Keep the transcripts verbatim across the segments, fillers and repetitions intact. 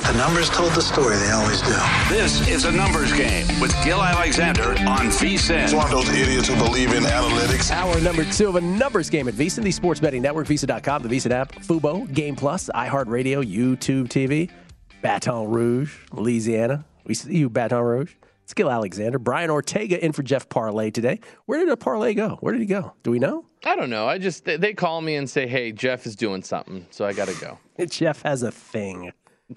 The numbers told the story. They always do. This is A Numbers Game with Gil Alexander on VSiN. It's one of those idiots who believe in analytics. Hour number two of A Numbers Game at VSiN, the sports betting network, VSiN dot com, the VSiN app, Fubo, Game Plus, iHeartRadio, YouTube T V, Baton Rouge, Louisiana. We see you, Baton Rouge. It's Gil Alexander. Brian Ortega in for Jeff Parlay today. Where did a parlay go? Where did he go? Do we know? I don't know. I just they, they call me and say, "Hey, Jeff is doing something," so I got to go. Jeff has a thing,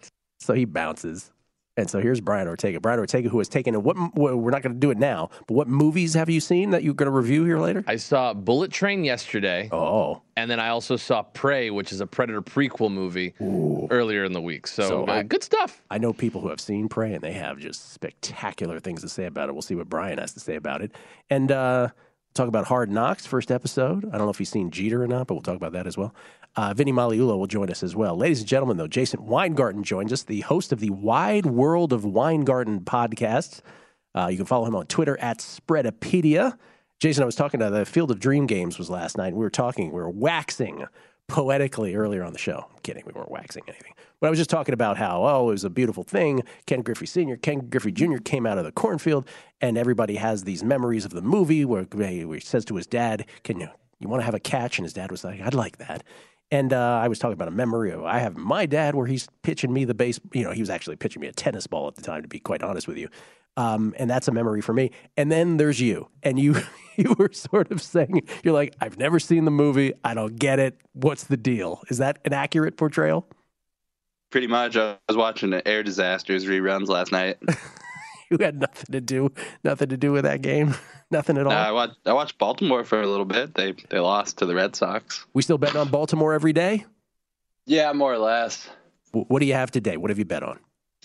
so he bounces. And so here's Brian Ortega. Brian Ortega, who has taken a, what? Well, we're not going to do it now, but what movies have you seen that you're going to review here later? I saw Bullet Train yesterday. Oh, and then I also saw Prey, which is a Predator prequel movie, Ooh. earlier in the week. So, So uh, I- good stuff. I know people who have seen Prey, and they have just spectacular things to say about it. We'll see what Brian has to say about it. And uh, talk about Hard Knocks, first episode. I don't know if he's seen Jeter or not, but we'll talk about that as well. Uh, Vinny Maliulo will join us as well. Ladies and gentlemen, though, Jason Weingarten joins us, the host of the Wide World of Weingarten podcast. Uh, you can follow him on Twitter at Spreadopedia. Jason, I was talking to the Field of Dream Games was last night. We were talking, we were waxing poetically earlier on the show. I'm kidding, we weren't waxing anything. But I was just talking about how, oh, it was a beautiful thing. Ken Griffey Senior, Ken Griffey Junior came out of the cornfield, and everybody has these memories of the movie where, where he says to his dad, can you, you want to have a catch? And his dad was like, I'd like that. And uh, I was talking about a memory of I have my dad where he's pitching me the base. You know, he was actually pitching me a tennis ball at the time, to be quite honest with you. Um, and that's a memory for me. And then there's you. And you you were sort of saying, you're like, I've never seen the movie. I don't get it. What's the deal? Is that an accurate portrayal? Pretty much. I was watching the Air Disasters reruns last night. You had nothing to do, nothing to do with that game. Nothing at all. Uh, I watched. I watched Baltimore for a little bit. They they lost to the Red Sox. We still betting on Baltimore every day? Yeah, more or less. W- What do you have today? What have you bet on?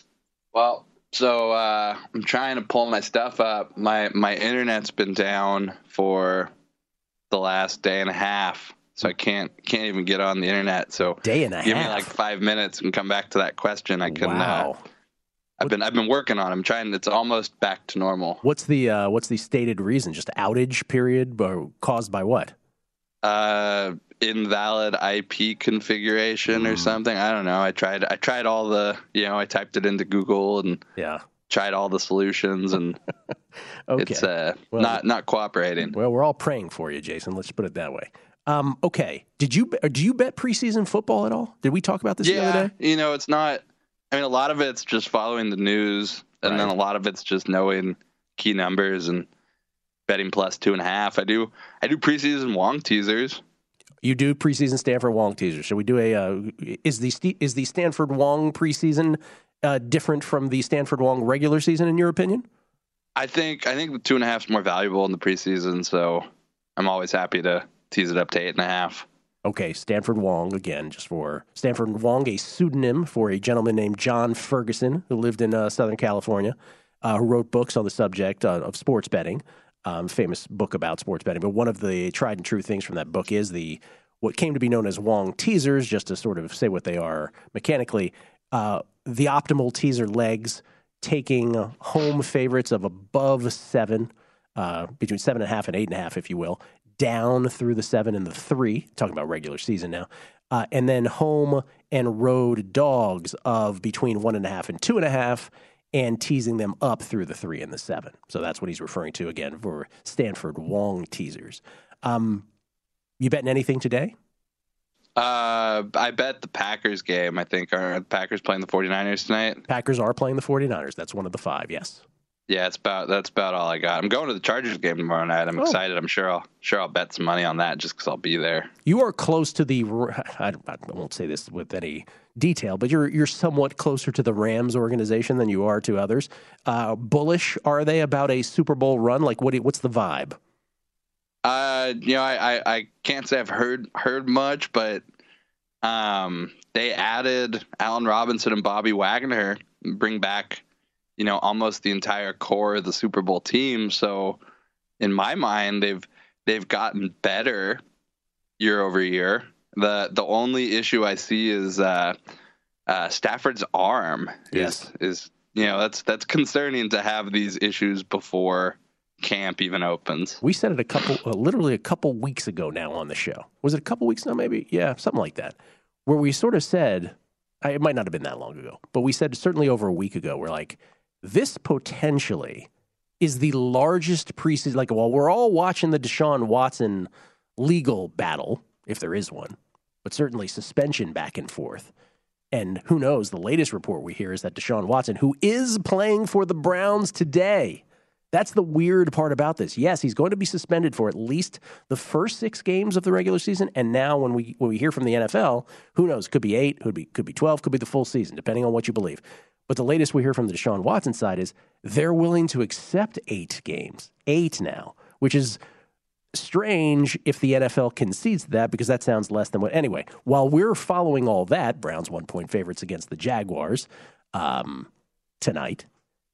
Well, so uh, I'm trying to pull my stuff up. My my internet's been down for the last day and a half, so I can't can't even get on the internet. So Day and a give half. me like five minutes and come back to that question. I can. Wow. Uh, I've been I've been working on it. I'm trying. It's almost back to normal. What's the uh, what's the stated reason? Just outage period, or caused by what? Uh, invalid I P configuration or something. I don't know. I tried. I tried all the. You know, I typed it into Google and Yeah. tried all the solutions, and Okay. it's uh Well- not not cooperating. Well, we're all praying for you, Jason. Let's put it that way. Um, okay. Did you do you bet preseason football at all? Did we talk about this the other Yeah, day? you know, it's not. I mean, a lot of it's just following the news, and then Right. a lot of it's just knowing key numbers and betting plus two and a half. I do. I do preseason Wong teasers. You do preseason Stanford Wong teaser. Should we do a? Uh, is the St- is the Stanford Wong preseason uh, different from the Stanford Wong regular season in your opinion? I think. I think the two and a half is more valuable in the preseason, so I'm always happy to tease it up to eight and a half. Okay, Stanford Wong, again, just for Stanford Wong, a pseudonym for a gentleman named John Ferguson, who lived in uh, Southern California, uh, who wrote books on the subject uh, of sports betting, um, famous book about sports betting. But one of the tried and true things from that book is the what came to be known as Wong teasers, just to sort of say what they are mechanically, uh, the optimal teaser legs, taking home favorites of above seven, uh, between seven and a half and eight and a half, if you will, down through the seven and the three, talking about regular season now, uh, and then home and road dogs of between one and a half and two and a half, and teasing them up through the three and the seven. So that's what he's referring to again for Stanford Wong teasers. Um, you betting anything today? Uh, I bet the Packers game. I think are the Packers playing the 49ers tonight. Packers are playing the 49ers. That's one of the five, yes. Yeah, it's about that's about all I got. I'm going to the Chargers game tomorrow night. I'm Oh. excited. I'm sure I'll sure I'll bet some money on that just because I'll be there. You are close to the. I, I won't say this with any detail, but you're you're somewhat closer to the Rams organization than you are to others. Uh, bullish are they about a Super Bowl run? Like what? do- What's the vibe? Uh, you know, I, I, I can't say I've heard heard much, but um, they added Allen Robinson and Bobby Wagner, bring back, you know, almost the entire core of the Super Bowl team. So, in my mind, they've they've gotten better year over year. the The only issue I see is uh, uh, Stafford's arm. Yes. is is you know that's that's concerning to have these issues before camp even opens. We said it a couple, uh, literally a couple weeks ago now on the show. Was it a couple weeks now? Maybe, yeah, something like that. Where we sort of said, I, it might not have been that long ago, but we said certainly over a week ago, we're like, this potentially is the largest preseason. Like, while we're all watching the Deshaun Watson legal battle, if there is one, but certainly suspension back and forth. And who knows, the latest report we hear is that Deshaun Watson, who is playing for the Browns today, that's the weird part about this. Yes, he's going to be suspended for at least the first six games of the regular season. And now when we when we hear from the N F L, who knows, could be eight, could be, could be twelve, could be the full season, depending on what you believe. But the latest we hear from the Deshaun Watson side is they're willing to accept eight games, eight now, which is strange if the N F L concedes that, because that sounds less than what. Anyway, while we're following all that, Browns one-point favorites against the Jaguars um, tonight.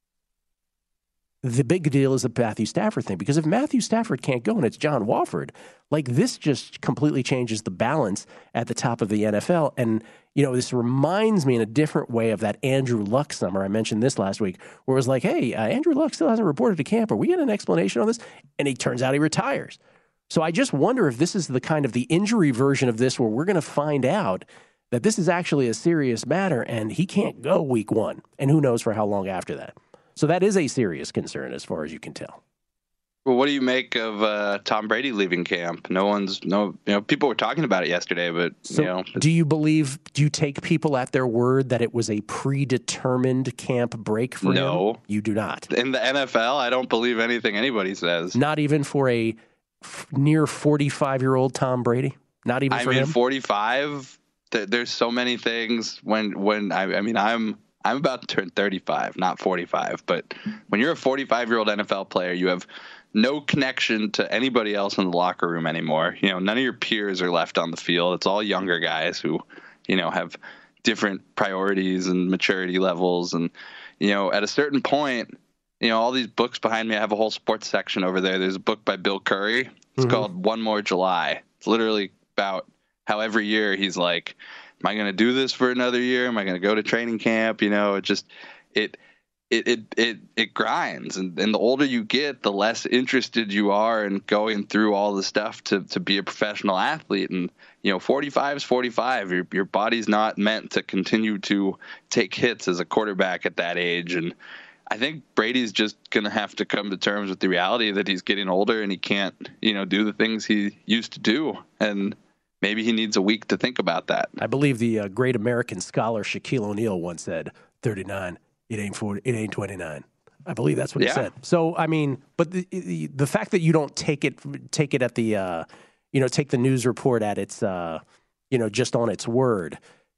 The big deal is the Matthew Stafford thing, because if Matthew Stafford can't go and it's John Wolford, like, this just completely changes the balance at the top of the N F L. And, you know, this reminds me in a different way of that Andrew Luck summer. I mentioned this last week, where it was like, hey, uh, Andrew Luck still hasn't reported to camp. Are we getting an explanation on this? And he turns out he retires. So I just wonder if this is the kind of the injury version of this, where we're going to find out that this is actually a serious matter and he can't go week one. And who knows for how long after that. So that is a serious concern as far as you can tell. Well, what do you make of uh, Tom Brady leaving camp? No one's, no, you know, people were talking about it yesterday, but, so you know. Do you believe, do you take people at their word that it was a predetermined camp break for no, him? No. You do not. In the N F L, I don't believe anything anybody says. Not even for a f- near forty-five-year-old Tom Brady? Not even I for mean, him? forty-five, th- there's so many things when, when I, I mean, I'm, I'm about to turn thirty-five, not forty-five. But when you're a forty-five-year-old N F L player, you have no connection to anybody else in the locker room anymore. You know, none of your peers are left on the field. It's all younger guys who, you know, have different priorities and maturity levels. And, you know, at a certain point, you know, all these books behind me, I have a whole sports section over there. There's a book by Bill Curry. It's mm-hmm. called One More July. It's literally about how every year he's like, am I going to do this for another year? Am I going to go to training camp? You know, it just, it, it, it, it, it grinds. And, and the older you get, the less interested you are in going through all the stuff to, to be a professional athlete. And, you know, forty-five is forty-five. Your, your body's not meant to continue to take hits as a quarterback at that age. And I think Brady's just going to have to come to terms with the reality that he's getting older and he can't, you know, do the things he used to do. And maybe he needs a week to think about that. I believe the uh, great American scholar Shaquille O'Neal once said, thirty-nine, it ain't forty, it ain't twenty-nine. I believe that's what yeah. he said. So, I mean, but the, the the fact that you don't take it take it at the, uh, you know, take the news report at its, uh, you know, just on its word.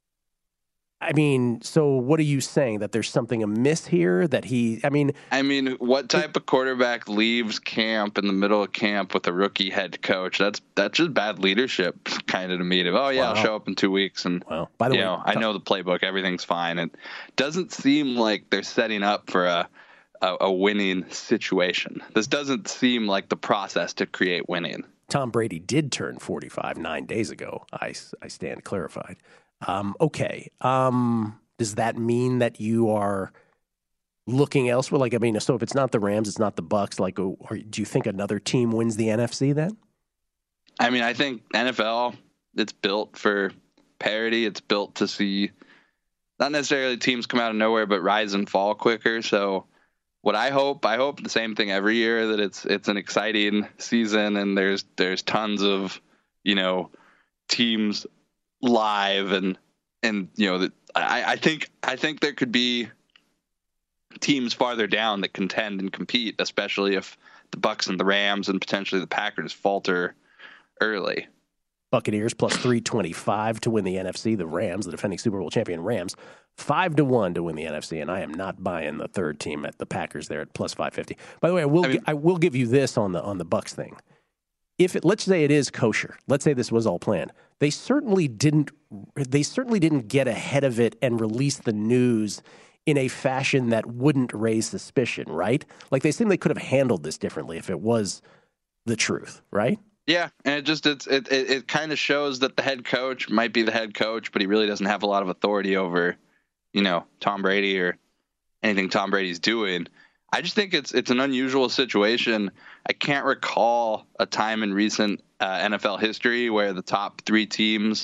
I mean, so what are you saying? That there's something amiss here? That he, I mean... I mean, what type of quarterback leaves camp in the middle of camp with a rookie head coach? That's that's just bad leadership, kind of, to me. To, oh, yeah, wow. I'll show up in two weeks. And, well, by the you way, know, I know the playbook. Everything's fine. It doesn't seem like they're setting up for a, a, a winning situation. This doesn't seem like the process to create winning. Tom Brady did turn forty-five nine days ago. I, I stand clarified. Um, okay. Um, does that mean that you are looking elsewhere? Like, I mean, so if it's not the Rams, it's not the Bucks. Like, or do you think another team wins the N F C then? I mean, I think N F L, it's built for parity. It's built to see not necessarily teams come out of nowhere, but rise and fall quicker. So what I hope, I hope the same thing every year, that it's it's an exciting season and there's there's tons of, you know, teams live and and you know that I, I think I think there could be teams farther down that contend and compete, especially if the Bucks and the Rams and potentially the Packers falter early. Buccaneers plus three twenty-five to win the N F C. The Rams, the defending Super Bowl champion Rams, five to one to win the N F C. And I am not buying the third team at the Packers there at plus five fifty. By the way, I will I, mean, I will give you this on the on the Bucks thing. If it, let's say it is kosher, let's say this was all planned. They certainly didn't. They certainly didn't get ahead of it and release the news in a fashion that wouldn't raise suspicion, right? Like, they seem they could have handled this differently if it was the truth, right? Yeah, and it just it's, it it, it kind of shows that the head coach might be the head coach, but he really doesn't have a lot of authority over, you know, Tom Brady or anything Tom Brady's doing. I just think it's it's an unusual situation. I can't recall a time in recent uh, N F L history where the top three teams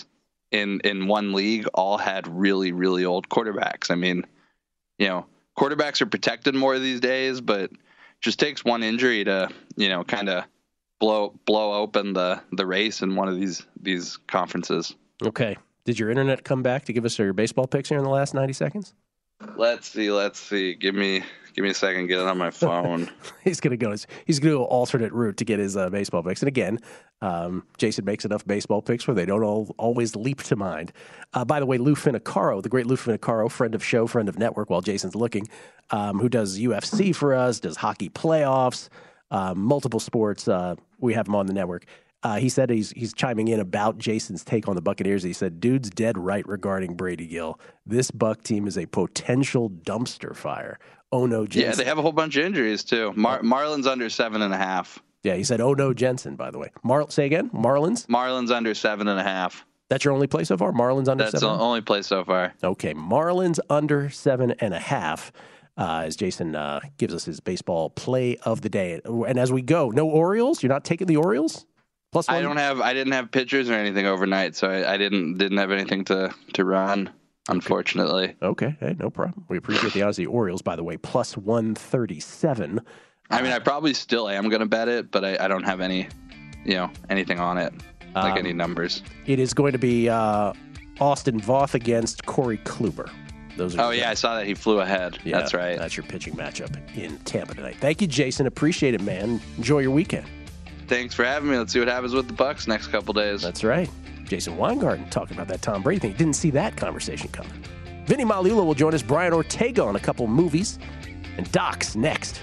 in in one league all had really, really old quarterbacks. I mean, you know, quarterbacks are protected more these days, but it just takes one injury to, you know, kind of blow blow open the, the race in one of these these conferences. Okay. Did your internet come back to give us your baseball picks here in the last ninety seconds? Let's see. Let's see. Give me give me a second. Get it on my phone. he's gonna go. He's gonna go alternate route to get his uh, baseball picks. And again, um, Jason makes enough baseball picks where they don't all, always leap to mind. Uh, by the way, Lou Finicaro, the great Lou Finicaro, friend of show, friend of network, while Jason's looking, um, who does U F C for us, does hockey playoffs, uh, multiple sports. Uh, we have him on the network. Uh, he said he's he's chiming in about Jason's take on the Buccaneers. He said, dude's dead right regarding Brady Gill. This Buck team is a potential dumpster fire. Oh, no, Jensen. Yeah, they have a whole bunch of injuries, too. Mar- Marlins under seven and a half. Yeah, he said, oh, no, Jensen, by the way. Mar- Say again, Marlins? Marlins under seven and a half. That's your only play so far? Marlins under That's seven? That's the only play so far. Okay, Marlins under seven and a half. Uh, as Jason uh, gives us his baseball play of the day. And as we go, no Orioles? You're not taking the Orioles? Plus one? I don't have. I didn't have pitchers or anything overnight, so I, I didn't didn't have anything to, to run, unfortunately. Okay, hey, no problem. We appreciate the odds. The Orioles, by the way, plus one thirty-seven. I mean, I probably still am going to bet it, but I, I don't have any, you know, anything on it, like um, any numbers. It is going to be uh, Austin Voth against Corey Kluber. Those are oh, yeah, I saw that he flew ahead. Yeah, that's right. That's your pitching matchup in Tampa tonight. Thank you, Jason. Appreciate it, man. Enjoy your weekend. Thanks for having me. Let's see what happens with the Bucks next couple days. That's right. Jason Weingarten talking about that Tom Brady thing. Didn't see that conversation coming. Vinny Magliulo will join us. Brian Ortega on a couple movies. And Doc's next.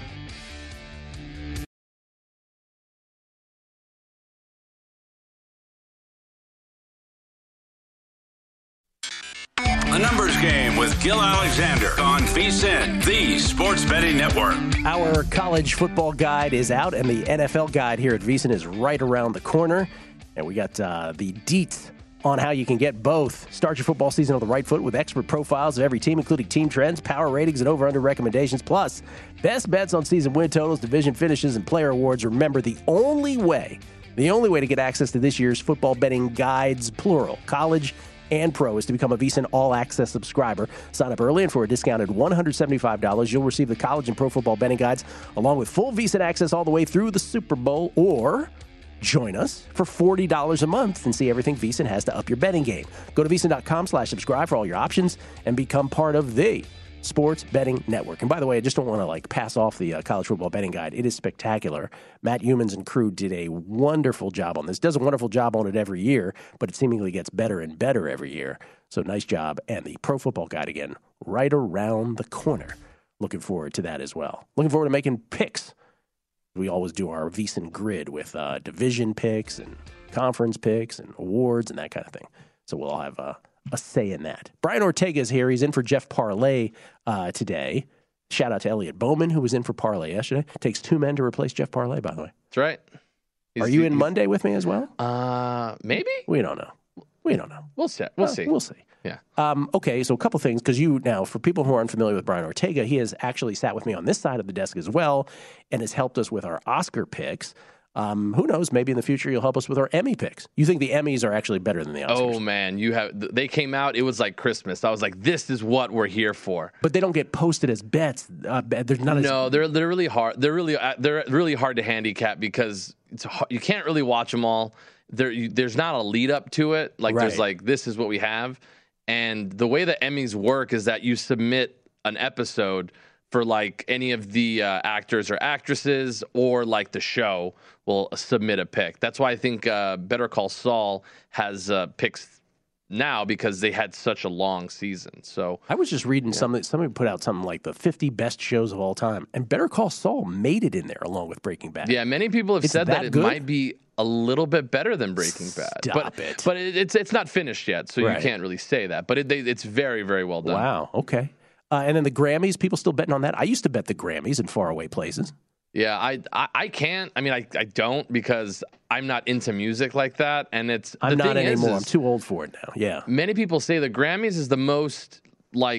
A Numbers Game with Gil Alexander on VSiN, the Sports Betting Network. Our college football guide is out, and the N F L guide here at VSiN is right around the corner. And we got uh, the deets on how you can get both. Start your football season on the right foot with expert profiles of every team, including team trends, power ratings, and over-under recommendations. Plus, best bets on season win totals, division finishes, and player awards. Remember, the only way, the only way to get access to this year's football betting guides, plural, college and pro, is to become a VSiN All-Access subscriber. Sign up early, and for a discounted one hundred seventy-five dollars, you'll receive the college and pro football betting guides, along with full VSiN access all the way through the Super Bowl, or join us for forty dollars a month and see everything VSiN has to up your betting game. Go to VSiN.com slash subscribe for all your options and become part of the Sports Betting Network. And by the way, I just don't want to like pass off the uh, college football betting guide. It is spectacular. Matt Humans and crew did a wonderful job on this. Does a wonderful job on it every year, but it seemingly gets better and better every year. So nice job. And the pro football guide, again, right around the corner. Looking forward to that as well. Looking forward to making picks. We always do our VSiN grid with uh, division picks and conference picks and awards and that kind of thing. So we'll all have uh, a say in that. Brian Ortega is here. He's in for Jeff Parlay uh, today. Shout out to Elliot Bowman, who was in for Parlay yesterday. Takes two men to replace Jeff Parlay, by the way. That's right. He's, Are you in Monday with me as well? Uh, maybe. We don't know. We don't know. We'll see. We'll uh, see. We'll see. Yeah. Um, okay, so a couple things, because you now, for people who aren't familiar with Brian Ortega, he has actually sat with me on this side of the desk as well and has helped us with our Oscar picks. Um, who knows? Maybe in the future you'll help us with our Emmy picks. You think the Emmys are actually better than the Oscars? Oh man, you have. They came out. It was like Christmas. I was like, this is what we're here for. But they don't get posted as bets. Uh, there's not. No, as... they're they're really hard. They're really they're really hard to handicap because it's you can't really watch them all. There, you, there's not a lead up to it. Like right. There's like this is what we have, and the way the Emmys work is that you submit an episode for like any of the uh, actors or actresses, or like the show will submit a pick. That's why I think uh, Better Call Saul has uh, picks now, because they had such a long season. So I was just reading yeah. something. Somebody put out something like the fifty best shows of all time, and Better Call Saul made it in there along with Breaking Bad. Yeah, many people have it's said that, that it good? might be a little bit better than Breaking Bad. Stop but, it. But it, it's it's not finished yet, so right. you can't really say that. But it, they, it's very, very well done. Wow. Okay. Uh, and then the Grammys, people still betting on that? I used to bet the Grammys in faraway places. Yeah, I, I, I can't. I mean, I, I don't, because I'm not into music like that. And it's I'm the not thing anymore. Is, I'm too old for it now. Yeah. Many people say the Grammys is the most, like,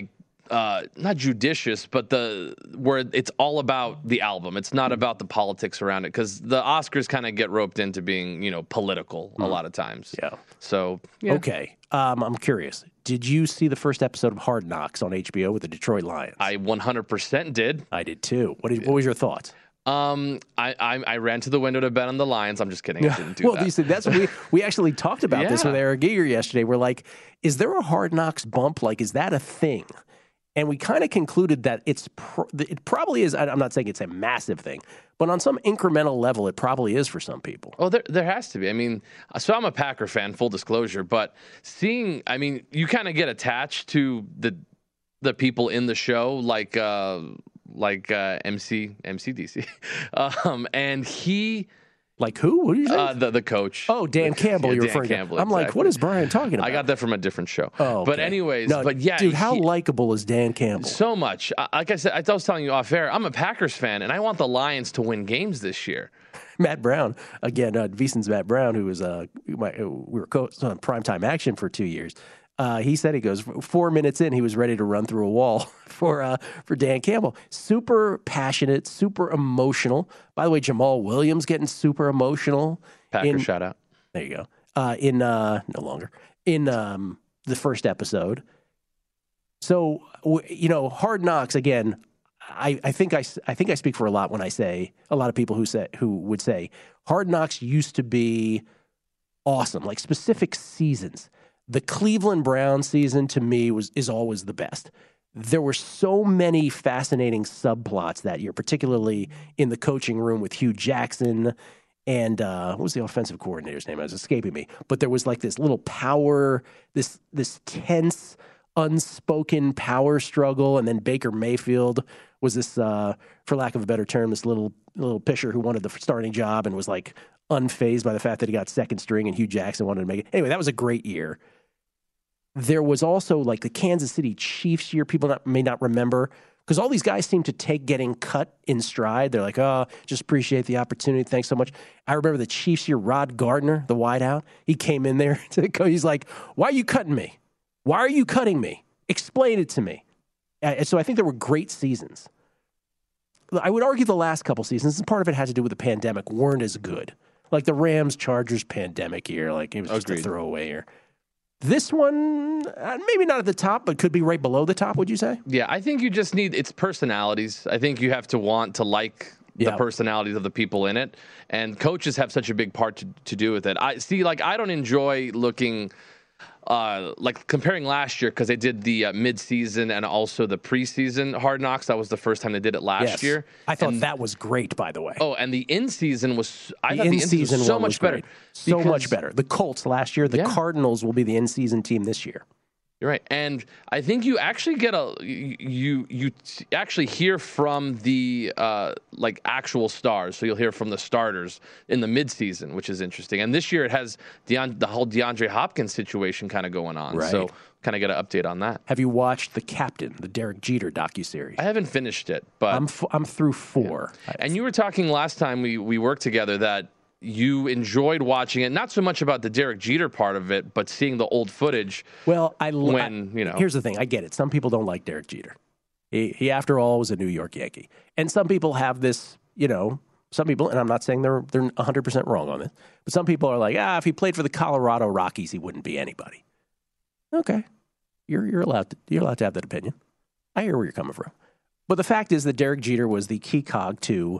uh, not judicious, but the where it's all about the album. It's not about the politics around it, because the Oscars kind of get roped into being, you know, political mm. a lot of times. Yeah. So yeah. Okay, um, I'm curious. Did you see the first episode of Hard Knocks on H B O with the Detroit Lions? I one hundred percent did. I did too. What did, what was your thoughts? Um, I, I I ran to the window to bet on the Lions. I'm just kidding. I didn't do well, that. Well, that's we we actually talked about yeah. this with Eric Giger yesterday. We're like, is there a Hard Knocks bump? Like, is that a thing? And we kind of concluded that it's pro- it probably is. I'm not saying it's a massive thing, but on some incremental level, it probably is for some people. Oh, there there has to be. I mean, so I'm a Packer fan, full disclosure, but seeing, I mean, you kind of get attached to the the people in the show, like. Uh, like uh, M C M C D C, um, and he like who? What are you saying? Uh, the the coach. Oh, Dan Campbell. Yeah, you're Dan referring Campbell, to. I'm exactly. like, what is Brian talking about? I got that from a different show. Oh, okay. But anyways, no, but yeah, dude, how he, likable is Dan Campbell? So much. Like I said, I was telling you off air, I'm a Packers fan, and I want the Lions to win games this year. Matt Brown again. Uh, VSiN's Matt Brown, who was uh, my, we were co- on primetime action for two years. Uh, he said he goes four minutes in, he was ready to run through a wall for uh, for Dan Campbell. Super passionate, super emotional. By the way, Jamal Williams getting super emotional. Packer in, shout out. There you go. Uh, in uh, no longer in um, the first episode. So you know, Hard Knocks again. I, I think I, I think I speak for a lot when I say a lot of people who say who would say Hard Knocks used to be awesome, like specific seasons. The Cleveland Browns season to me was is always the best. There were so many fascinating subplots that year, particularly in the coaching room with Hugh Jackson and uh, what was the offensive coordinator's name? It was escaping me. But there was like this little power, this this tense, unspoken power struggle, and then Baker Mayfield was this, uh, for lack of a better term, this little little pisher who wanted the starting job and was like unfazed by the fact that he got second string, and Hugh Jackson wanted to make it. Anyway, that was a great year. There was also like the Kansas City Chiefs year. People not, may not remember because all these guys seem to take getting cut in stride. They're like, oh, just appreciate the opportunity. Thanks so much. I remember the Chiefs year, Rod Gardner, the wideout. He came in there to go. He's like, why are you cutting me? Why are you cutting me? Explain it to me. And so I think there were great seasons. I would argue the last couple seasons, and part of it had to do with the pandemic, weren't as good. Like the Rams Chargers pandemic year, like it was just Agreed. a throwaway year. This one, uh, maybe not at the top, but could be right below the top, would you say? Yeah, I think you just need, it's personalities. I think you have to want to like the yeah. personalities of the people in it. And coaches have such a big part to, to do with it. I see, like, I don't enjoy looking, uh, like comparing last year because they did the uh, mid-season and also the preseason Hard Knocks. That was the first time they did it last yes. year. I thought and, that was great, by the way. Oh, and the in-season was, I the thought the in-season was so much was better. So much better. The Colts last year, the yeah. Cardinals will be the in-season team this year. You're right, and I think you actually get a you you actually hear from the uh, like actual stars. So you'll hear from the starters in the midseason, which is interesting. And this year it has Deon, the whole DeAndre Hopkins situation kind of going on. Right. So kind of get an update on that. Have you watched The Captain, the Derek Jeter docuseries? I haven't finished it, but I'm f- I'm through four. Yeah. And you were talking last time we we worked together that you enjoyed watching it, not so much about the Derek Jeter part of it, but seeing the old footage. Well, I when you know. Here's the thing: I get it. Some people don't like Derek Jeter. He, he, after all, was a New York Yankee, and some people have this. You know, some people, and I'm not saying they're they're one hundred percent wrong on this, but some people are like, ah, if he played for the Colorado Rockies, he wouldn't be anybody. Okay, you're you're allowed to, you're allowed to have that opinion. I hear where you're coming from, but the fact is that Derek Jeter was the key cog to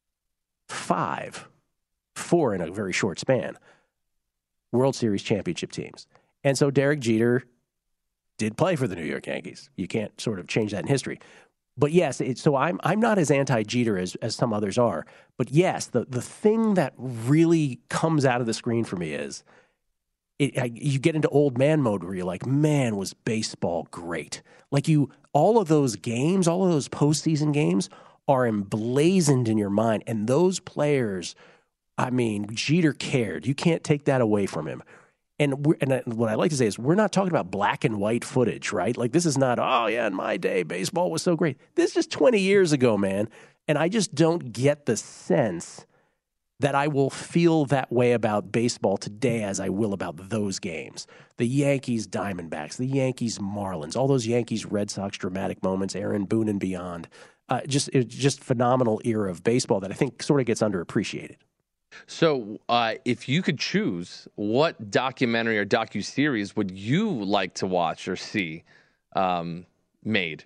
five. Four in a very short span, World Series championship teams. And so Derek Jeter did play for the New York Yankees. You can't sort of change that in history. But yes, it, so I'm I'm not as anti-Jeter as, as some others are. But yes, the, the thing that really comes out of the screen for me is it, I, you get into old man mode where you're like, man, was baseball great. Like you, all of those games, all of those postseason games are emblazoned in your mind. And those players... I mean, Jeter cared. You can't take that away from him. And we're, and what I like to say is we're not talking about black and white footage, right? Like this is not, oh, yeah, in my day, baseball was so great. This is twenty years ago, man. And I just don't get the sense that I will feel that way about baseball today as I will about those games. The Yankees Diamondbacks, the Yankees Marlins, all those Yankees Red Sox dramatic moments, Aaron Boone and beyond. Uh, just it's just phenomenal era of baseball that I think sort of gets underappreciated. So, uh, if you could choose, what documentary or docuseries would you like to watch or see um, made?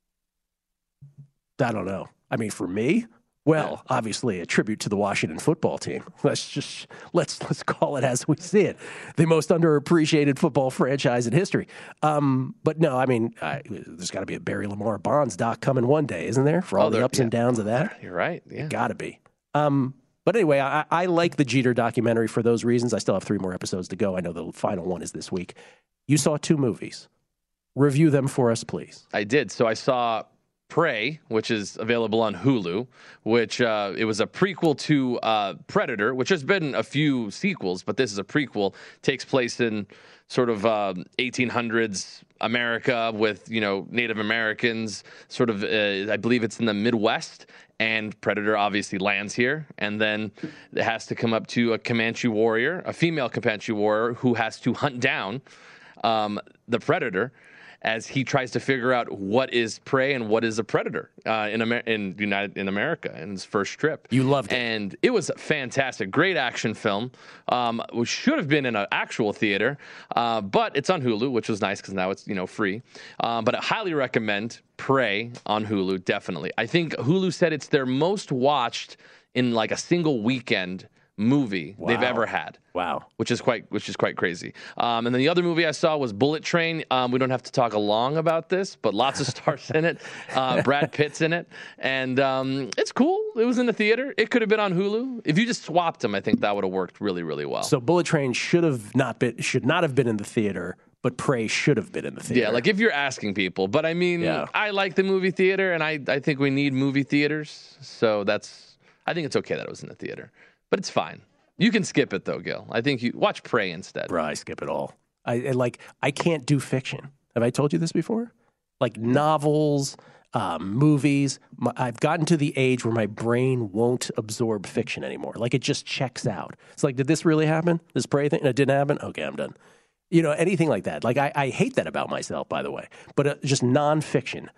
I don't know. I mean, for me, well, obviously a tribute to the Washington football team. Let's just let's let's call it as we see it, the most underappreciated football franchise in history. Um, but no, I mean, I, there's got to be a Barry Lamar Bonds doc coming one day, isn't there? For all oh, the ups yeah. and downs of that. You're right. Yeah, got to be. Um, But anyway, I, I like the Jeter documentary for those reasons. I still have three more episodes to go. I know the final one is this week. You saw two movies. Review them for us, please. I did. So I saw Prey, which is available on Hulu, which uh, it was a prequel to uh, Predator, which has been a few sequels, but this is a prequel. Takes place in sort of uh, eighteen hundreds America with, you know, Native Americans, sort of, uh, I believe it's in the Midwest. And Predator obviously lands here, and then it has to come up to a Comanche warrior, a female Comanche warrior, who has to hunt down um, the Predator as he tries to figure out what is prey and what is a predator uh, in Amer- in United in America in his first trip. You loved it, and it was fantastic, great action film. Um, which should have been in an actual theater, uh, but it's on Hulu, which was nice because now it's you know free. Um, but I highly recommend Prey on Hulu, definitely. I think Hulu said it's their most watched in like a single weekend movie wow. they've ever had. Wow. Which is quite which is quite crazy. Um, and then the other movie I saw was Bullet Train. Um, we don't have to talk long about this, but lots of stars in it. Uh, Brad Pitt's in it. And um, it's cool. It was in the theater. It could have been on Hulu. If you just swapped them, I think that would have worked really, really well. So Bullet Train should have not been should not have been in the theater, but Prey should have been in the theater. Yeah, like if you're asking people. But I mean, yeah. I like the movie theater, and I, I think we need movie theaters. So that's I think it's okay that it was in the theater. But it's fine. You can skip it though, Gil. I think you watch Prey instead. Bro, I skip it all. I, I like. I can't do fiction. Have I told you this before? Like novels, um, movies. My, I've gotten to the age where my brain won't absorb fiction anymore. Like it just checks out. It's like, did this really happen? This Prey thing? It didn't happen. Okay, I'm done. You know, anything like that. Like I, I hate that about myself, by the way. But uh, just nonfiction.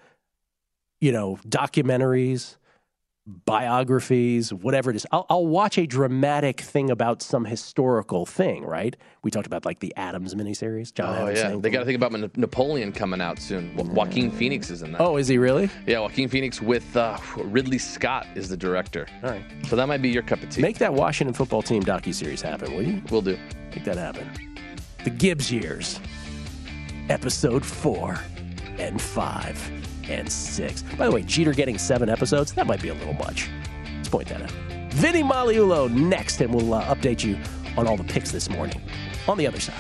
You know, documentaries, biographies, whatever it is. I'll, I'll watch a dramatic thing about some historical thing, right? We talked about like the Adams miniseries. John oh, Adams yeah. They got to think about Napoleon coming out soon. Jo- Joaquin Phoenix is in that. Oh, is he really? Yeah, Joaquin Phoenix with uh, Ridley Scott is the director. All right. So that might be your cup of tea. Make that Washington football team docuseries happen, will you? Will do. Make that happen. The Gibbs Years, episode four and five. And six. By the way, Jeter getting seven episodes, that might be a little much. Let's point that out. Vinny Magliulo next, and we'll uh, update you on all the picks this morning on the other side.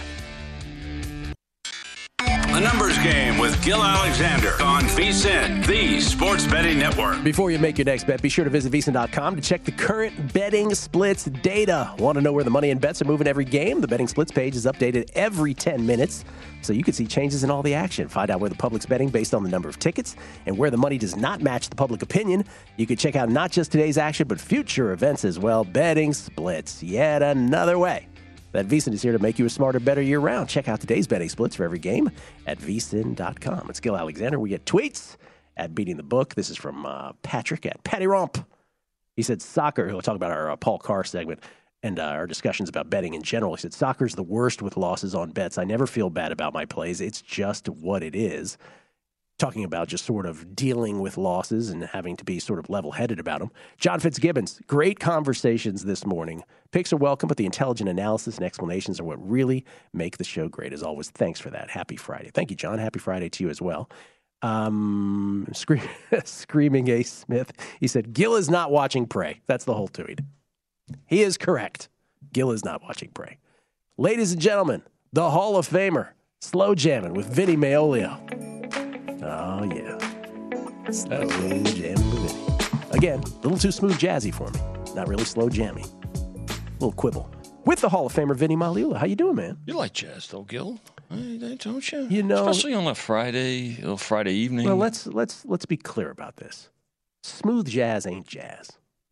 The Numbers Game with Gil Alexander on VSiN, the Sports Betting Network. Before you make your next bet, be sure to visit V S I N dot com to check the current betting splits data. Want to know where the money and bets are moving every game? The betting splits page is updated every ten minutes, so you can see changes in all the action. Find out where the public's betting based on the number of tickets and where the money does not match the public opinion. You can check out not just today's action, but future events as well. Betting splits, yet another way that VSiN is here to make you a smarter, better year-round. Check out today's betting splits for every game at V S I N dot com. It's Gil Alexander. We get tweets at Beating the Book. This is from uh, Patrick at Patty Romp. He said soccer. He'll talk about our uh, Paul Carr segment and uh, our discussions about betting in general. He said soccer's the worst with losses on bets. I never feel bad about my plays. It's just what it is. Talking about just sort of dealing with losses and having to be sort of level-headed about them. John Fitzgibbons, great conversations this morning. Picks are welcome, but the intelligent analysis and explanations are what really make the show great. As always, thanks for that. Happy Friday. Thank you, John. Happy Friday to you as well. Um, scream, Screaming A. Smith, he said, Gil is not watching Prey. That's the whole tweet. He is correct. Gil is not watching Prey. Ladies and gentlemen, the Hall of Famer, Slow Jamming with Vinny Magliulo. Oh, yeah. Slow jamming with Vinny. Again, a little too smooth jazzy for me. Not really slow jammy. A little quibble. With the Hall of Famer, Vinny Magliulo. How you doing, man? You like jazz, though, Gil. I, I don't you? You know, especially on a Friday, a Friday evening. Well, let's let's let's be clear about this. Smooth jazz ain't jazz.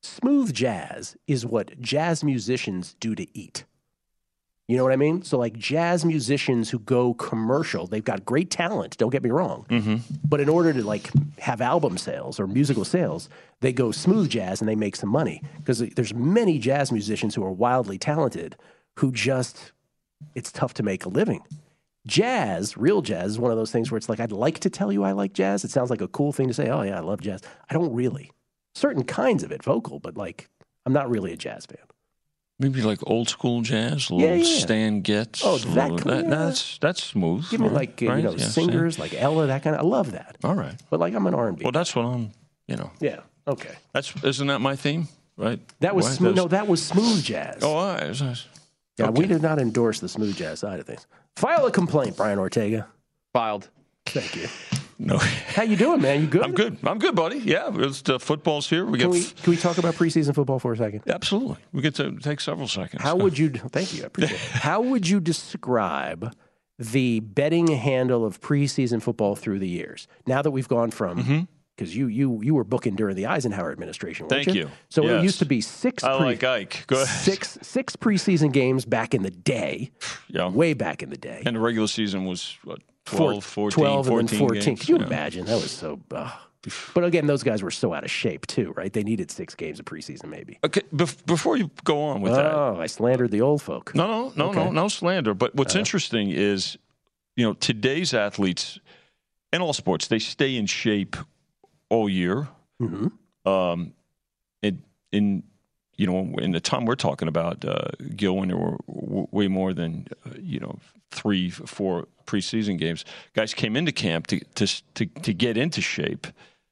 Smooth jazz is what jazz musicians do to eat. You know what I mean? So like jazz musicians who go commercial, they've got great talent, don't get me wrong. Mm-hmm. But in order to like have album sales or musical sales, they go smooth jazz and they make some money. Because there's many jazz musicians who are wildly talented who just, it's tough to make a living. Jazz, real jazz, is one of those things where it's like, I'd like to tell you I like jazz. It sounds like a cool thing to say, oh yeah, I love jazz. I don't really. Certain kinds of it, vocal, but like, I'm not really a jazz fan. Maybe like old school jazz, a little Yeah, yeah. Stan Getz. Oh, a that little- kind- yeah. that's that's smooth. Give me right? like, uh, Right? you know, Yeah, singers like Ella, that kind of, I love that. Stan. All right. But like, I'm an R and B. Well, that's what I'm. You know, Yeah, okay. that's isn't that my theme, right? That was Right? smooth. No, That's- that was smooth jazz. Oh, all right. That's- yeah, okay. we did not endorse the smooth jazz side of things. File a complaint, Brian Ortega. Filed. Thank you. No, How you doing, man? You good? I'm good. I'm good, buddy. Yeah, it's the football's here. We Can get we can we talk about preseason football for a second? absolutely. We get to take several seconds. How would you? Thank you. I appreciate it. How would you describe the betting handle of preseason football through the years? Now that we've gone from because you you you were booking during the Eisenhower administration. Weren't Thank you. you. So it Yes. used to be six. I pre- like Ike. Go ahead. Six six preseason games back in the day, Yeah. way back in the day. And the regular season was what, Four- twelve, fourteen, twelve and then fourteen fourteen. games? Could you Yeah. imagine? That was so. Uh, but again, those guys were so out of shape too, right? They needed six games of preseason, maybe. Okay, bef- before you go on with that, Oh, I slandered the old folk. no, no, no, Okay. no, no slander. But what's interesting is, you know, today's athletes in all sports, they stay in shape all year. Mm-hmm. Um, in, in you know, in the time we're talking about, uh, Gil, when there were w- way more than uh, you know three, four preseason games, guys came into camp to to to, to get into shape.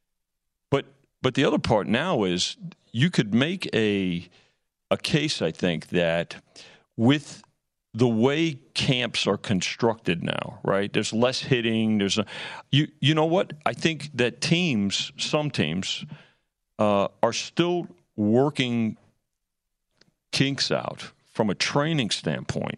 But but the other part now is you could make a a case, I think, that with the way camps are constructed now, right? There's less hitting. There's a, you you know what? I think that teams, some teams, uh, are still working kinks out from a training standpoint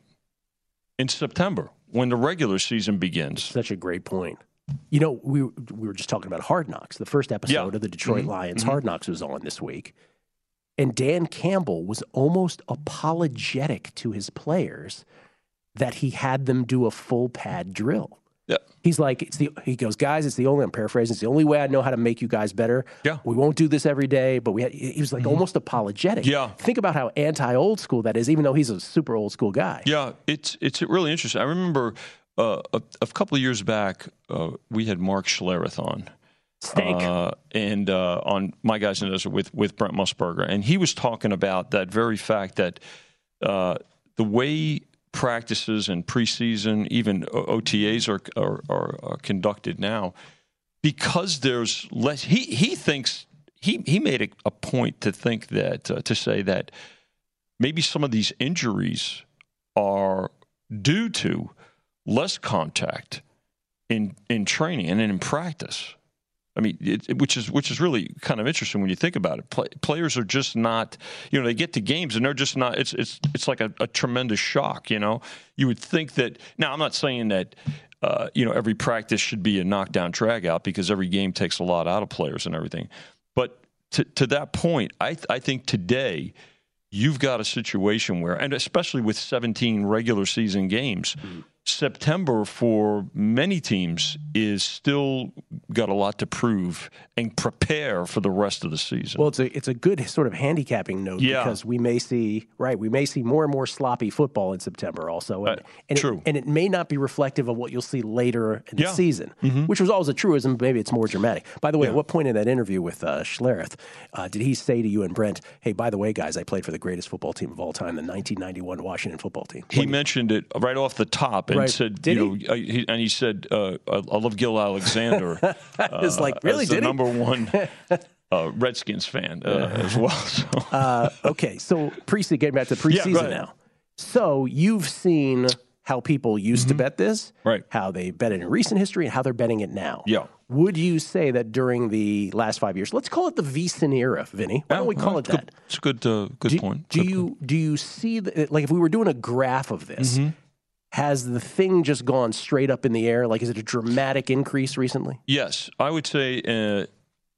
in September when the regular season begins. Such a great point. You know, we we were just talking about Hard Knocks. The first episode Yeah. of the Detroit Mhm. Lions Mhm. Hard Knocks was on this week. And Dan Campbell was almost apologetic to his players that he had them do a full pad drill. Yeah. He's like, it's the he goes, guys, it's the only, I'm paraphrasing, it's the only way I know how to make you guys better. Yeah. We won't do this every day, but we had, he was like almost apologetic. Yeah. Think about how anti-old school that is, even though he's a super old school guy. Yeah, it's it's really interesting. I remember uh, a, a couple of years back, uh, we had Mark Schlereth on. Stank. Uh, and uh, on My Guys in the Desert with, with Brent Musburger. And he was talking about that very fact that uh, the way practices and preseason, even O T As are, are, are, are conducted now, because there's less, he, he thinks, he, he made a, a point to think that, uh, to say that maybe some of these injuries are due to less contact in, in training and in practice. I mean, it, it- which is which is really kind of interesting when you think about it. Play, players are just not, you know, they get to games and they're just not. It's it's it's like a, a tremendous shock. You know, you would think that. Now, I'm not saying that, uh, you know, every practice should be a knockdown drag out because every game takes a lot out of players and everything. But to to that point, I I think today you've got a situation where, and especially with seventeen regular season games. Mm-hmm. September for many teams is still got a lot to prove and prepare for the rest of the season. Well, it's a it's a good sort of handicapping note Yeah. because we may see right we may see more and more sloppy football in September also, and, Uh, and true. It, and it may not be reflective of what you'll see later in the Yeah. Mm-hmm. season, which was always a truism. Maybe it's more dramatic. By the way, at what point in that interview with uh, Schlereth uh, did he say to you and Brent, "Hey, by the way, guys, I played for the greatest football team of all time, the nineteen ninety-one Washington football team"? he When- mentioned it right off the top and Right. said, Did you know, uh, he, and he said, uh, I, I love Gil Alexander. It's uh, like, really, as the did he? number one uh, Redskins fan uh, as well. So. Uh, okay, so preseason, getting back to Yeah, go preseason ahead. now. So you've seen how people used to bet this, Right. how they bet it in recent history, and how they're betting it now. Yeah. Would you say that during the last five years, let's call it the VSiN era, Vinny? Why don't we call Uh, it good- that? It's a good, uh, good Do, point. do Good you point. do you see the, like if we were doing a graph of this? Mm-hmm. Has the thing just gone straight up in the air? Like, is it a dramatic increase recently? Yes, I would say uh,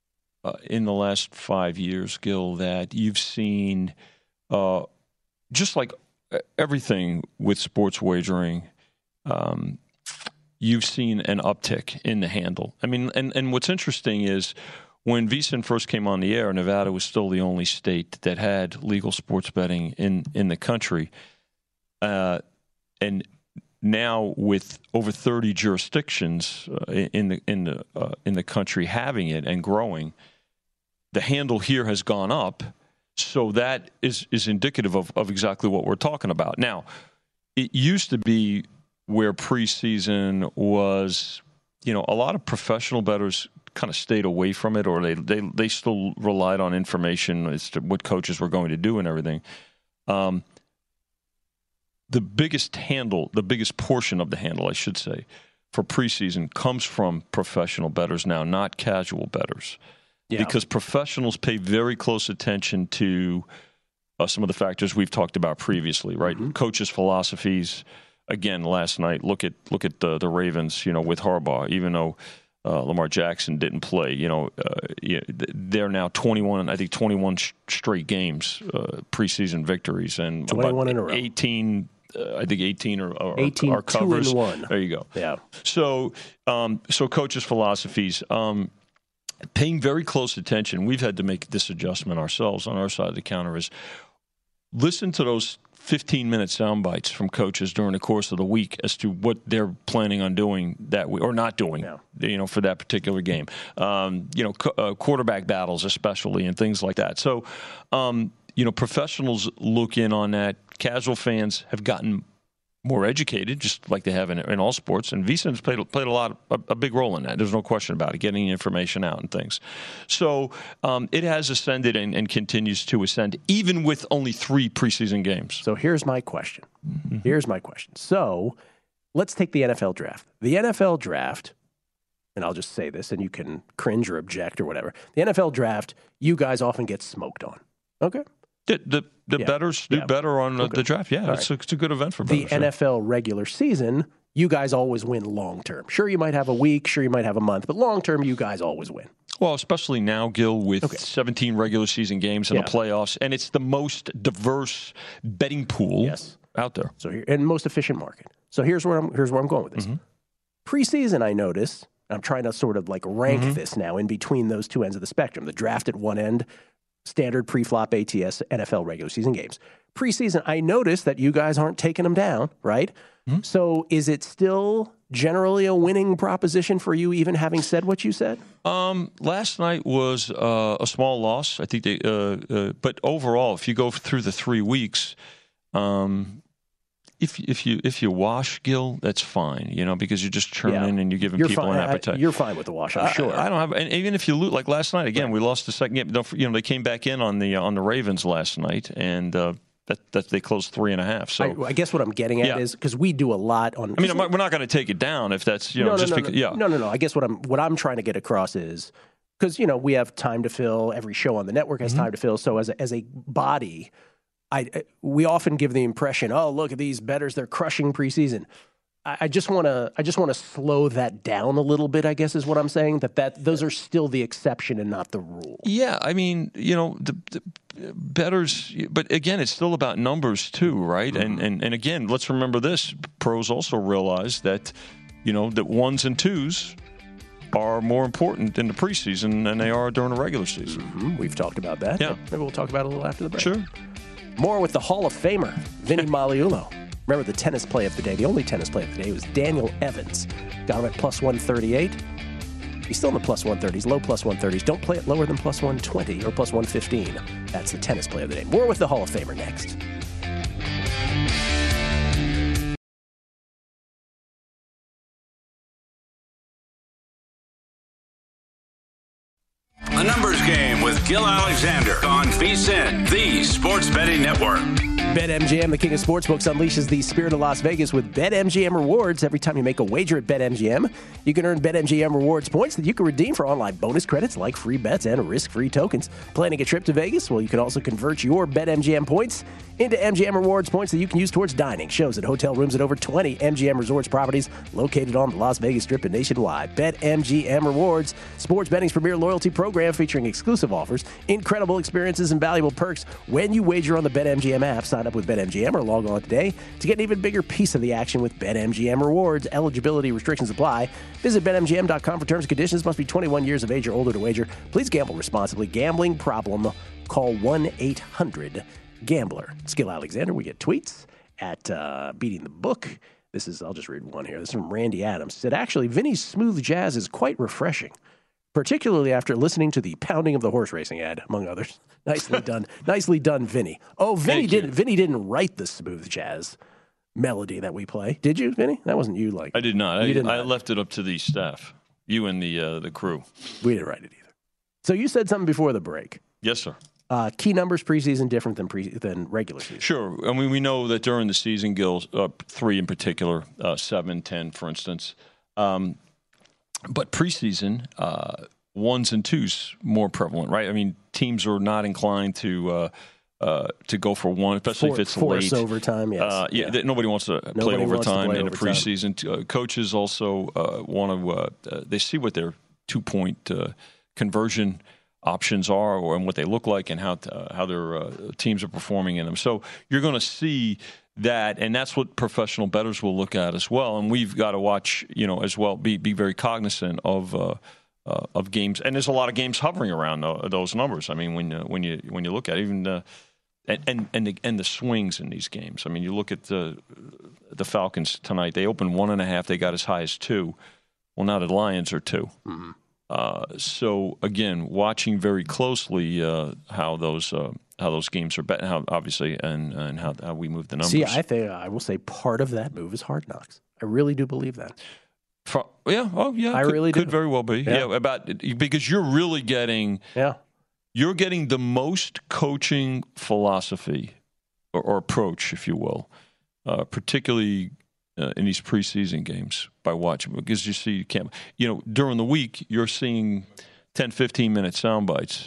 uh, in the last five years, Gil, that you've seen, uh, just like everything with sports wagering, um, you've seen an uptick in the handle. I mean, and, and what's interesting is when VSiN first came on the air, Nevada was still the only state that had legal sports betting in, in the country. Uh, and now with over thirty jurisdictions uh, in the in the uh, in the country having it and growing, the handle here has gone up. So that is is indicative of, of exactly what we're talking about. Now, it used to be where preseason was, you know, a lot of professional bettors kind of stayed away from it, or they they they still relied on information as to what coaches were going to do and everything. Um, the biggest handle, the biggest portion of the handle, I should say, for preseason comes from professional bettors now, not casual bettors. Yeah. Because professionals pay very close attention to uh, some of the factors we've talked about previously, right? Mm-hmm. Coaches' philosophies. Again, last night, look at look at the, the Ravens, you know, with Harbaugh, even though uh, Lamar Jackson didn't play, you know, uh, they're now twenty-one, I think twenty-one sh- straight games, uh, preseason victories, and twenty-one in a row. eighteen, uh, I think eighteen are, are, eighteen, are covers. Two and one. There you go. Yeah. So, um, so coaches' philosophies, um, paying very close attention. We've had to make this adjustment ourselves on our side of the counter. Is listen to those fifteen-minute sound bites from coaches during the course of the week as to what they're planning on doing that week, or not doing, yeah. you know, for that particular game. Um, you know, co- uh, quarterback battles especially and things like that. So, um, you know, professionals look in on that. Casual fans have gotten more educated, just like they have in, in all sports, and VSiN's played played a lot, a, a big role in that. There's no question about it, getting information out and things. So um, it has ascended and, and continues to ascend, even with only three preseason games. So here's my question. Mm-hmm. Here's my question. So let's take the N F L draft. The N F L draft, and I'll just say this, and you can cringe or object or whatever. The N F L draft, you guys often get smoked on. Okay. The the, the yeah. bettors do yeah. better on the, okay. the draft. Yeah, it's, right. a, it's a good event for bettors. The N F L regular season, you guys always win long term. Sure, you might have a week. Sure, you might have a month. But long term, you guys always win. Well, especially now, Gil, with okay. seventeen regular season games in yeah. the playoffs. And it's the most diverse betting pool yes. out there. So here, and most efficient market. So here's where I'm, here's where I'm going with this. Mm-hmm. Preseason, I notice, I'm trying to sort of like rank mm-hmm. this now in between those two ends of the spectrum. The draft at one end, standard pre-flop A T S, N F L regular season games. Preseason, I noticed that you guys aren't taking them down, right? Mm-hmm. So is it still generally a winning proposition for you, even having said what you said? Um, last night was uh, a small loss. I think they, uh, uh, but overall, if you go through the three weeks, um, if if you if you wash, Gil, that's fine, you know, because you're just churning yeah. and you're giving you're people fine. an appetite. I, you're fine with the wash, I'm I, sure. I don't have, and even if you lose, like last night again, right. we lost the second game. Don't, you know, they came back in on the uh, on the Ravens last night, and uh, that that they closed three and a half. So I, I guess what I'm getting at yeah. is because we do a lot on. I mean, we're not going to take it down if that's you know no, no, just no, because, no, yeah. No, no, no. I guess what I'm what I'm trying to get across is because you know we have time to fill. Every show on the network has mm-hmm. time to fill. So as a, as a body. I, we often give the impression, oh, look at these bettors, they're crushing preseason. I, I just want to I just want to slow that down a little bit, I guess is what I'm saying, that, that those are still the exception and not the rule. Yeah, I mean, you know, the, the bettors, but again, it's still about numbers too, right? Mm-hmm. And, and and again, let's remember this. Pros also realize that, you know, that ones and twos are more important in the preseason than they are during the regular season. Mm-hmm. We've talked about that. Yeah. Maybe we'll talk about it a little after the break. Sure. More with the Hall of Famer, Vinny Magliulo. Remember the tennis play of the day. The only tennis play of the day was Daniel Evans. Got him at plus one thirty-eight. He's still in the plus one thirties, low plus one thirties. Don't play it lower than plus one twenty or plus one fifteen. That's the tennis play of the day. More with the Hall of Famer next. A Numbers Game with Gil Alexander on VSiN, the Sports Betting Network. BetMGM, the king of sportsbooks, unleashes the spirit of Las Vegas with BetMGM rewards. Every time you make a wager at BetMGM, you can earn BetMGM rewards points that you can redeem for online bonus credits like free bets and risk-free tokens. Planning a trip to Vegas? Well, you can also convert your BetMGM points into M G M rewards points that you can use towards dining, shows, and hotel rooms at over twenty M G M Resorts properties located on the Las Vegas Strip and nationwide. BetMGM Rewards, sports betting's premier loyalty program featuring exclusive offers, incredible experiences, and valuable perks when you wager on the BetMGM app. Sign up with BetMGM or log on today to get an even bigger piece of the action with BetMGM Rewards. Eligibility restrictions apply. Visit Bet M G M dot com for terms and conditions. Must be twenty-one years of age or older to wager. Please gamble responsibly. Gambling problem? Call one eight hundred gambler. Skill Alexander. We get tweets at uh, Beating the Book. This is, I'll just read one here. This is from Randy Adams. Said, actually, Vinny's smooth jazz is quite refreshing, particularly after listening to the pounding of the horse racing ad, among others. Nicely done. Nicely done, Vinny. Oh, Vinny didn't, Vinny didn't write the smooth jazz melody that we play. Did you, Vinny? That wasn't you. Like I did not. I, did I not. left it up to the staff, you and the uh, the crew. We didn't write it either. So you said something before the break. Yes, sir. Uh, key numbers preseason different than pre than regular season. Sure. I mean, we know that during the season, Gil's uh, three in particular, uh, seven, ten, for instance. Um, but preseason, uh, ones and twos more prevalent, right? I mean, teams are not inclined to uh, uh, to go for one, especially For, if it's force late. overtime. Yes. Uh, yeah, yeah. That nobody wants to play Nobody wants to overtime play in overtime. a preseason. Uh, coaches also uh, want to. Uh, uh, they see what their two point uh, conversion options are, or and what they look like, and how uh, how their uh, teams are performing in them. So you're going to see that, and that's what professional bettors will look at as well. And we've got to watch, you know, as well. Be be very cognizant of. Uh, Uh, of games, and there's a lot of games hovering around the, those numbers. I mean, when uh, when you when you look at it, even the and and and the, and the swings in these games. I mean, you look at the the Falcons tonight. They opened one and a half. They got as high as two. Well, now the Lions are two. Mm-hmm. Uh, so again, watching very closely uh, how those uh, how those games are bet, how obviously, and and how how we move the numbers. See, I think I will say part of that move is Hard Knocks. I really do believe that. For, yeah, oh yeah, I could, really do. could very well be. Yeah. yeah, about because you're really getting Yeah. you're getting the most coaching philosophy or, or approach, if you will, uh, particularly uh, in these preseason games by watching, because you see you can't, you know, during the week you're seeing ten, fifteen minute sound bites.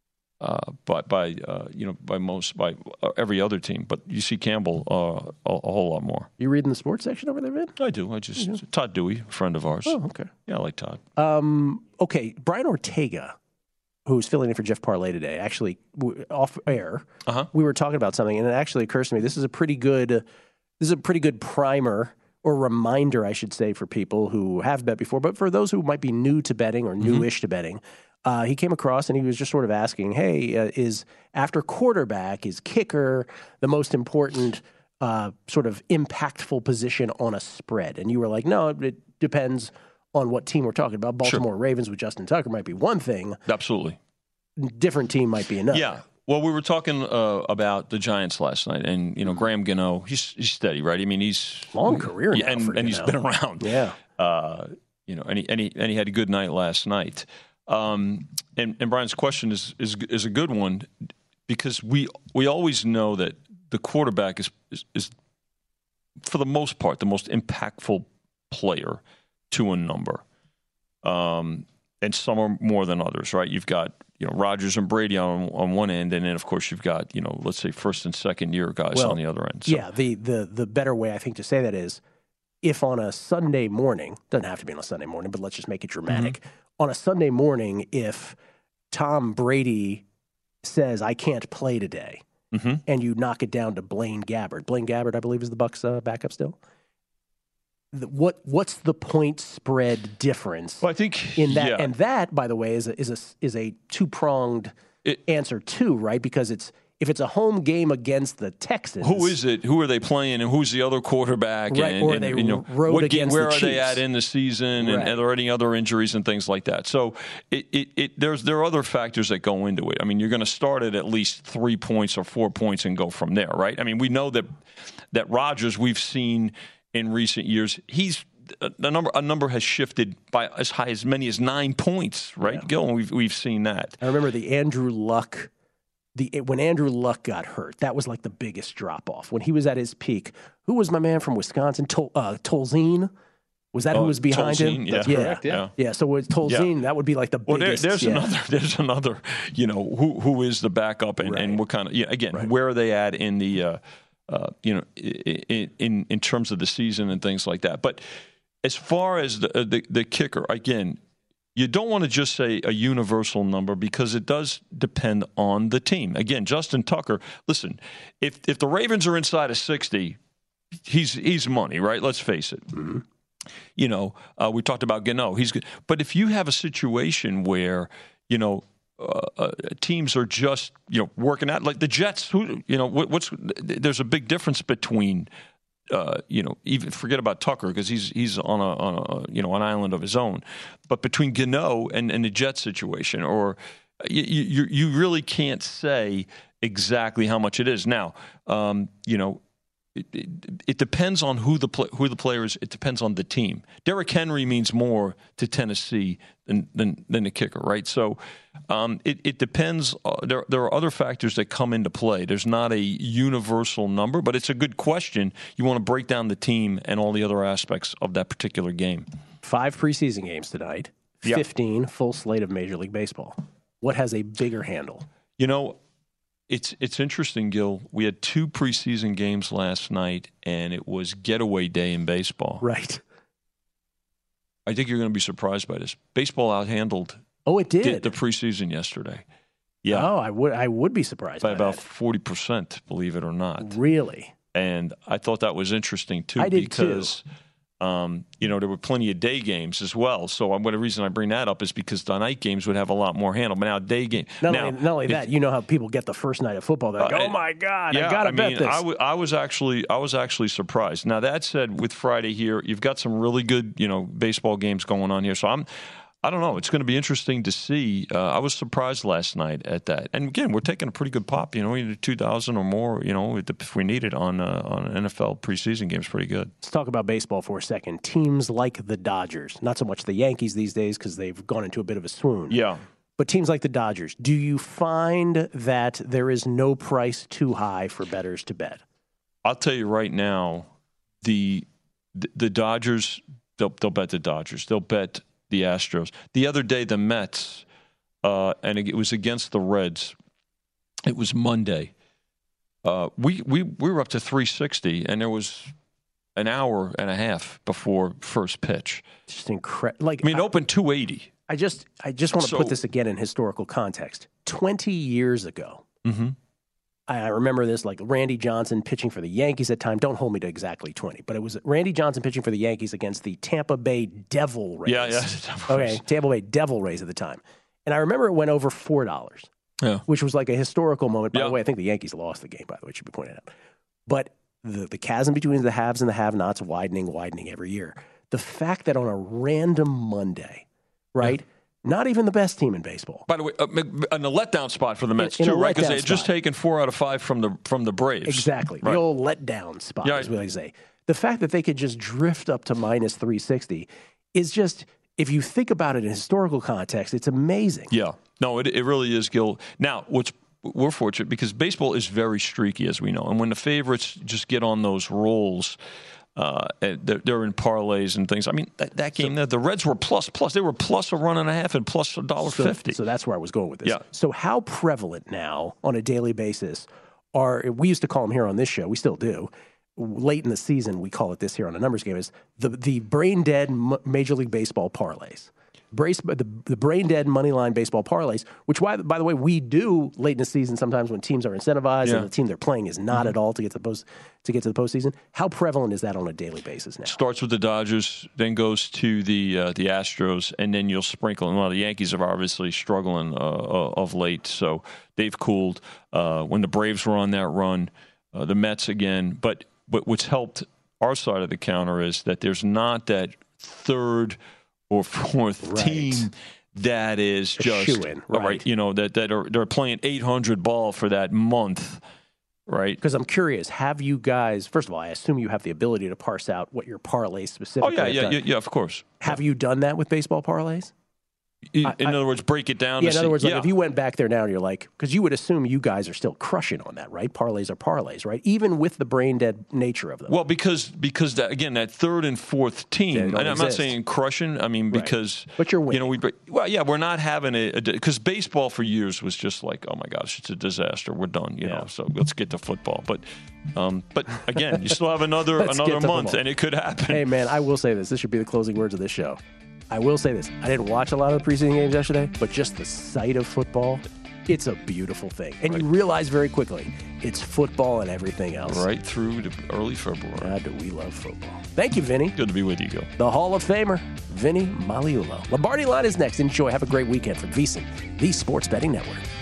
Uh, by by uh, you know by most by every other team, but you see Campbell uh, a, a whole lot more. You reading the sports section over there, Vin? I do. I just mm-hmm. Todd Dewey, a friend of ours. Oh, okay. Yeah, I like Todd. Um, okay, Brian Ortega, who's filling in for Jeff Parlay today, actually w- off air. Uh-huh. We were talking about something, and it actually occurs to me this is a pretty good this is a pretty good primer or reminder, I should say, for people who have bet before, but for those who might be new to betting or newish mm-hmm. to betting. Uh, he came across and he was just sort of asking, hey, uh, is after quarterback, is kicker the most important uh, sort of impactful position on a spread? And you were like, no, it depends on what team we're talking about. Baltimore sure. Ravens with Justin Tucker might be one thing. Absolutely. Different team might be another. Yeah. Well, we were talking uh, about the Giants last night, and, you know, Graham Gano, he's, he's steady, right? I mean, he's... Long career yeah, now and, for and he's been around. Yeah. Uh, you know, and he, and, he, and he had a good night last night. Um, and, and Brian's question is, is is a good one, because we we always know that the quarterback is, is is for the most part the most impactful player to a number, um, and some are more than others, right? You've got you know Rodgers and Brady on on one end, and then of course you've got you know let's say first and second year guys well, on the other end. So. Yeah, the the the better way I think to say that is, if on a Sunday morning, doesn't have to be on a Sunday morning, but let's just make it dramatic. Mm-hmm. On a Sunday morning, if Tom Brady says, I can't play today, mm-hmm. and you knock it down to Blaine Gabbert. Blaine Gabbert, I believe, is the Bucs uh, backup still. The, what What's the point spread difference well, I think, in that? Yeah. And that, by the way, is a, is a, is a two-pronged it, answer too, right? Because it's if it's a home game against the Texans. Who is it? Who are they playing? And who's the other quarterback? Right, and, or and, they you know, rode what against game, where the are Chiefs. they at in the season? And right. are there any other injuries and things like that? So it, it, it, there's there are other factors that go into it. I mean, you're going to start at at least three points or four points and go from there, right? I mean, we know that that Rodgers, we've seen in recent years, he's the number a number has shifted by as high as many as nine points, right, yeah. Gil? We've we've seen that. I remember the Andrew Luck the when Andrew Luck got hurt, that was like the biggest drop off. When he was at his peak, who was my man from Wisconsin? Tol, uh, Tolzien? Was that oh, who was behind Tolzien, him? Yeah, that's yeah. correct, yeah. Yeah, so with Tolzien, Yeah. that would be like the Well, there, biggest. there's yeah. another. There's another. You know, who who is the backup and, Right. and what kind of? Yeah, again, Right. where are they at in the? Uh, uh, you know, in, in in terms of the season and things like that. But as far as the uh, the, the kicker, again, you don't want to just say a universal number because it does depend on the team. Again, Justin Tucker. Listen, if if the Ravens are inside of sixty, he's he's money, right? Let's face it. Mm-hmm. You know, uh, we talked about Gano. He's good. But if you have a situation where, you know, uh, uh, teams are just, you know, working out, like the Jets, who, you know, what, what's there's a big difference between, uh, you know, even forget about Tucker because he's he's on a, on a, you know, an island of his own. But between Gano and, and the Jets situation, or you, you, you really can't say exactly how much it is. Now, um, you know, It, it, it depends on who the play, who the player is. It depends on the team. Derrick Henry means more to Tennessee than than, than the kicker, right? So um, it, it depends. Uh, there there are other factors that come into play. There's not a universal number, but it's a good question. You want to break down the team and all the other aspects of that particular game. Five preseason games tonight, Yep. fifteen full slate of Major League Baseball. What has a bigger handle? You know, It's it's interesting, Gil. We had two preseason games last night, and it was getaway day in baseball. Right. I think you're going to be surprised by this. Baseball outhandled Oh, it did. the, the preseason yesterday. Yeah, Oh, I would I would be surprised by by about that. forty percent, believe it or not. Really? And I thought that was interesting, too, I did, because, um, you know, there were plenty of day games as well. So one of the reason I bring that up is because the night games would have a lot more handle. But now day game. Not, now, only, not only that, you know how people get the first night of football. They're like, Uh, oh, my God, yeah, I got to I bet mean, this. I, w- I was actually I was actually surprised. Now that said, with Friday here, you've got some really good, you know, baseball games going on here. So I'm, I don't know. It's going to be interesting to see. Uh, I was surprised last night at that. And again, we're taking a pretty good pop. You know, we need two thousand or more. You know, if we need it on uh, on N F L preseason games, pretty good. Let's talk about baseball for a second. Teams like the Dodgers, not so much the Yankees these days because they've gone into a bit of a swoon. Yeah. But teams like the Dodgers, do you find that there is no price too high for bettors to bet? I'll tell you right now, the the, the Dodgers, they'll, they'll bet the Dodgers. They'll bet the Astros. The other day, the Mets, uh, and it was against the Reds. It was Monday. Uh, we, we we were up to three sixty, and there was an hour and a half before first pitch. Just incredible. Like I mean, it I, opened two eighty. I just I just want to So- put this again in historical context. Twenty years ago, Mm-hmm. I remember this, like Randy Johnson pitching for the Yankees at the time. Don't hold me to exactly twenty, but it was Randy Johnson pitching for the Yankees against the Tampa Bay Devil Rays. Yeah, yeah. Okay, Tampa Bay Devil Rays at the time. And I remember it went over four dollars, Yeah. which was like a historical moment. By Yeah. the way, I think the Yankees lost the game, by the way, it should be pointed out. But the, the chasm between the haves and the have-nots widening, widening every year. The fact that on a random Monday, right, not even the best team in baseball, By the way, uh, and a letdown spot for the Mets In- in a too, right? Because letdown they had just spot. taken four out of five from the from the Braves. exactly, Right. the old letdown spot Yeah, is what I say. The fact that they could just drift up to minus three sixty is just, if you think about it in historical context, it's amazing. Yeah. No, it it really is, Gil. Now, what's we're fortunate because baseball is very streaky, as we know, and when the favorites just get on those rolls, uh, and they're, they're in parlays and things. I mean, that, that game, the, the Reds were plus plus. They were plus a run and a half and plus a dollar So, fifty. so that's where I was going with this. Yeah. So how prevalent now on a daily basis are, we used to call them here on this show, we still do, late in the season, we call it this here on a numbers game, is the, the brain dead M- Major League Baseball parlays. Brace, the, the brain dead money line baseball parlays, which, why, by the way, we do late in the season sometimes when teams are incentivized Yeah. and the team they're playing is not at all to get to the post to get to the postseason. How prevalent is that on a daily basis now? Starts with the Dodgers, then goes to the uh, the Astros, and then you'll sprinkle. And well, the Yankees are obviously struggling uh, uh, of late, so they've cooled. Uh, when the Braves were on that run, uh, the Mets again. But what, what's helped our side of the counter is that there's not that third or fourth Right. team that is A just shoo-in, all right. You know that that are they're playing eight hundred ball for that month, right? Because I'm curious, have you guys, first of all, I assume you have the ability to parse out what your parlays Oh specifically yeah, have yeah, done. yeah, yeah, of course. Have you done that with baseball parlays? In, I, in I, other words, break it down. Yeah, to in other see, words, like yeah. if you went back there now and you're like, because you would assume you guys are still crushing on that, right? Parlays are parlays, right? Even with the brain dead nature of them. Well, because because that, again, that third and fourth team, They and don't I'm not exist. saying crushing. I mean, Right. because But you're you know, we winning. well, yeah, we're not having a because baseball for years was just like, oh my gosh, it's a disaster. We're done, you Yeah. know. So let's get to football. But um, but again, you still have another Let's another get to month, football. and it could happen. Hey, man, I will say this. This should be the closing words of this show. I will say this. I didn't watch a lot of the preseason games yesterday, but just the sight of football, it's a beautiful thing. And you realize very quickly, it's football and everything else. Right through to early February. God, do we love football. Thank you, Vinny. Good to be with you, Gil. The Hall of Famer, Vinny Magliulo. Lombardi Line is next. Enjoy. Have a great weekend from VSiN, the Sports Betting Network.